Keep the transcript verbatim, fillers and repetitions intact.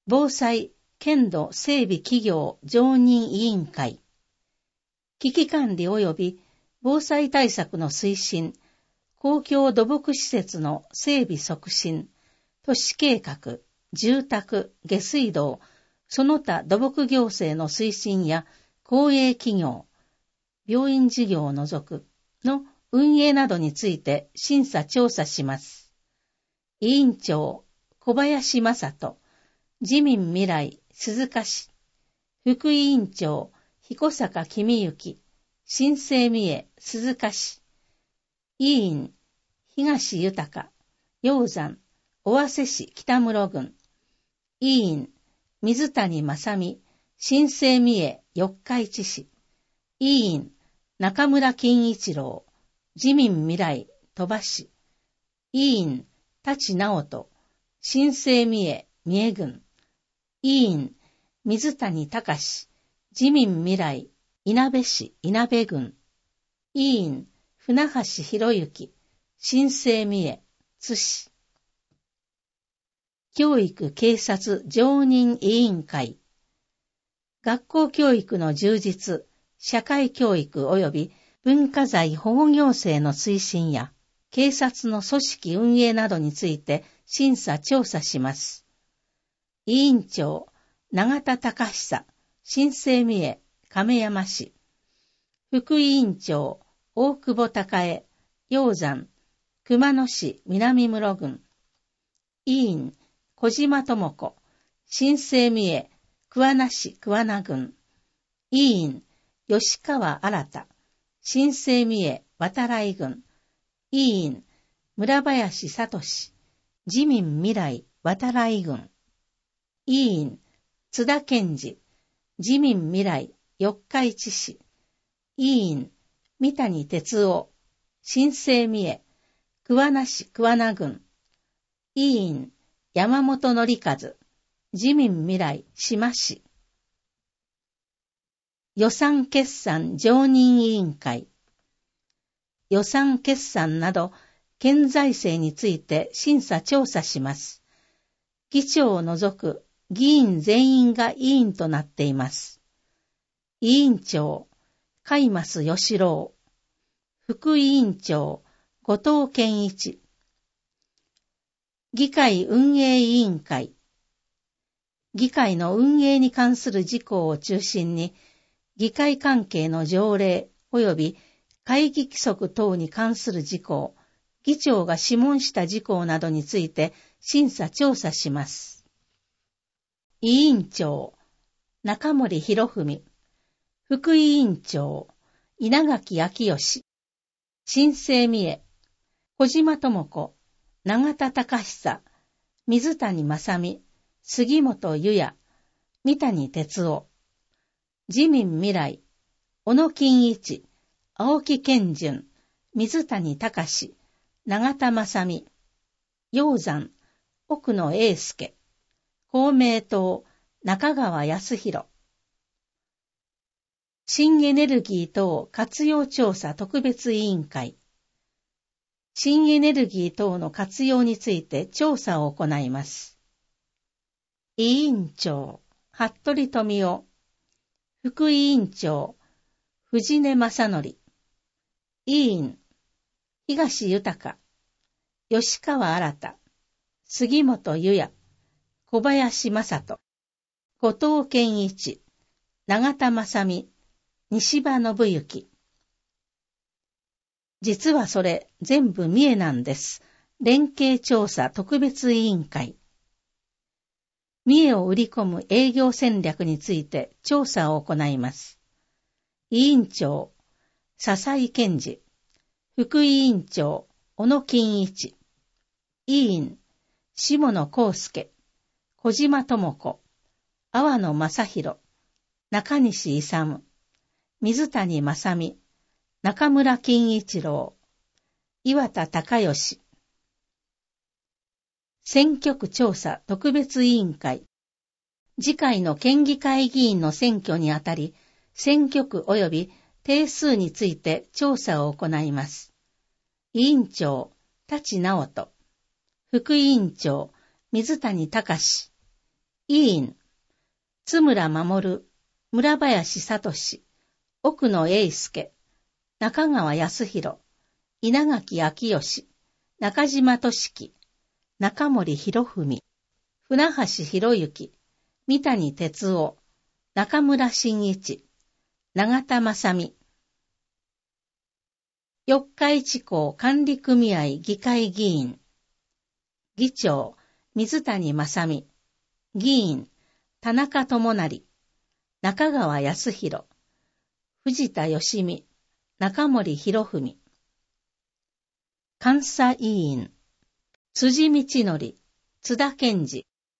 防災県土整備企業常任委員会、危機管理及び防災対策の推進、公共土木施設の整備促進、都市計画、住宅、下水道、その他土木行政の推進や公営企業、病院事業を除くの運営などについて審査調査します。委員長、小林正人、自民未来、鈴鹿市、副委員長、彦坂公幸、新生三重、鈴鹿市、委員、東豊、鷹山、尾鷲市北室郡、委員、水谷正美、新生三重、四日市市、委員、中村金一郎、自民未来、鳥羽市、委員、舘直人、新生三重、三重郡、委員、水谷隆、自民未来、いなべ市、いなべ郡、委員、船橋博之、新生三重、津市、教育警察常任委員会、学校教育の充実、社会教育及び文化財保護行政の推進や、警察の組織運営などについて審査調査します。委員長、永田隆久、新生三重、亀山市。副委員長、大久保孝恵、鷹山、熊野市南室郡。委員、小島智子、新生三重、桑名市桑名郡。委員、吉川新、新生三重、渡来郡。委員、村林聡、自民未来、渡来郡。委員、津田健二、自民未来、四日市市。委員、三谷哲夫、新生三重、桑名市桑名郡。委員、山本則和、自民未来、志摩市。予算決算常任委員会。予算決算など、県財政について審査調査します。議長を除く議員全員が委員となっています。委員長、海増義郎。副委員長、後藤健一。議会運営委員会。議会の運営に関する事項を中心に、議会関係の条例及び会議規則等に関する事項、議長が諮問した事項などについて審査調査します。委員長、中森博文。副委員長、稲垣昭義。新生三重、小島智子、永田隆久、水谷正美、杉本裕也、三谷哲夫。自民未来、小野金一、青木健順、水谷隆、永田正美。鷹山、奥野英介。公明党、中川康弘。新エネルギー等活用調査特別委員会。新エネルギー等の活用について調査を行います。委員長、服部富夫。副委員長、藤根正則。委員、東豊、吉川新、杉本裕也、小林正人、後藤健一、永田正美、西場信之。実はそれ全部三重なんです。連携調査特別委員会。三重を売り込む営業戦略について調査を行います。委員長、笹井健二。副委員長、小野金一。委員、下野康介。小島智子。阿波野正弘。中西勇。水谷正美。中村金一郎。岩田隆義。選挙区調査特別委員会。次回の県議会議員の選挙にあたり、選挙区及び定数について調査を行います。委員長、舘直人。副委員長、水谷隆。 委員、津村守、村林聡、奥野英介、中川康弘、稲垣昭義、中島俊樹、中森博文、船橋博之、三谷哲夫、中村真一、永田正美。四日市港管理組合議会議員。議長、水谷正美。議員、田中智成。中川康弘。藤田義美。中森博文。監査委員。辻道則。津田健二。